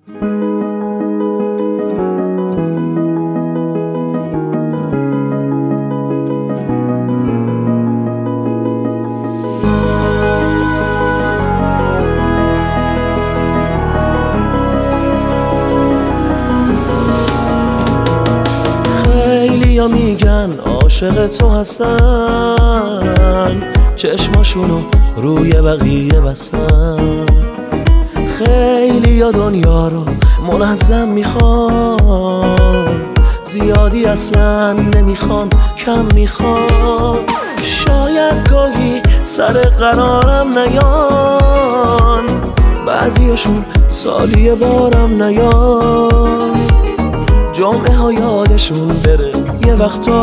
خیلیا میگن عاشق تو هستن، چشماشونو روی بقیه بستن. خیلیا دنیا رو منظم میخوان، زیادی اصلا نمیخوان، کم میخوان. شاید گاهی سر قرارم نیان، بعضیشون سالی بارم نیان. جمعه ها یادشون بره یه وقتا،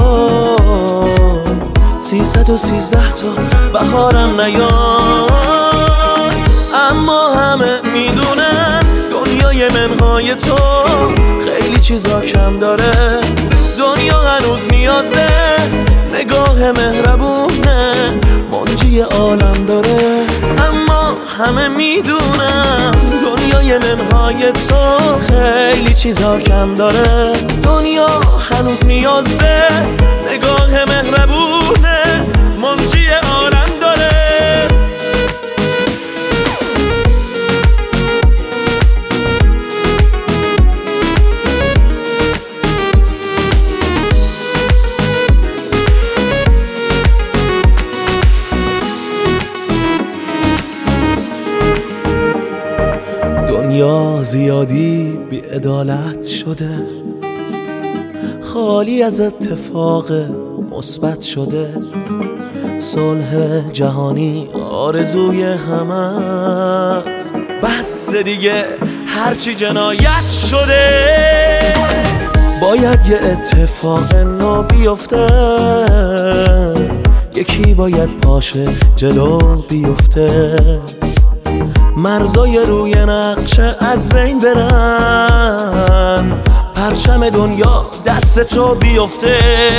313 تا بهارم نیان. اما همه میدونن دنیای منهای تو خیلی چیزا کم داره. دنیا هنوز نیاز به نگاه مهربونه، منجی عالم داره. اما همه میدونن دنیای منهای تو خیلی چیزا کم داره. دنیا هنوز نیاز به نگاه مهربونه، منجی عالم داره. دنیا زیادی بی‌عدالت شده، خالی از اتفاق مثبت شده. صلح جهانی آرزوی همه است، بس دیگه هرچی جنایت شده. باید یه اتفاق نو بیفته، یکی باید پاشه جلو بیفته. مرزای روی نقشه از بین برن، پرچم دنیا دست تو بیفته.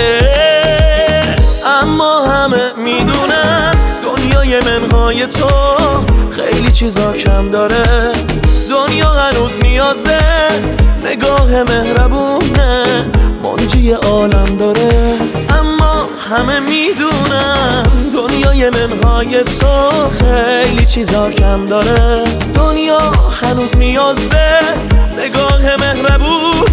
اما همه میدونن دنیای منهای تو خیلی چیزا کم داره. دنیا هنوز نیاز به نگاه مهربونه، منجی عالم داره. اما همه میدونن دنیای منهای تو خیلی چیزا کم داره. دنیا هنوز نیاز به نگاه مهربونه،